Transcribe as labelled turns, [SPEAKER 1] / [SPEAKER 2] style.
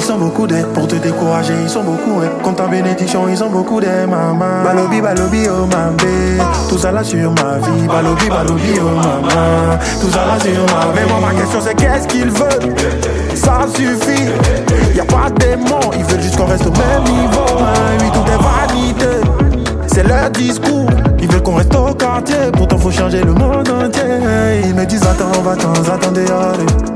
[SPEAKER 1] sont beaucoup d'aide. Pour te décourager, ils sont beaucoup, ouais. Comme ta bénédiction, ils ont beaucoup d'aide, maman. Balobi, balobi, oh mamé. Tout ça là sur ma vie. Balobi, balobi, oh maman. Tout ça là sur ma vie. Mais moi, ma question c'est qu'est-ce qu'ils veulent? Ça suffit. Y'a pas de démons, ils veulent juste qu'on reste au même niveau. Oui, tout est vanité. C'est leur discours. Ils veulent qu'on reste au quartier. Pourtant faut changer le monde entier. Ils me disent attends, va-t'en, attendez, allez.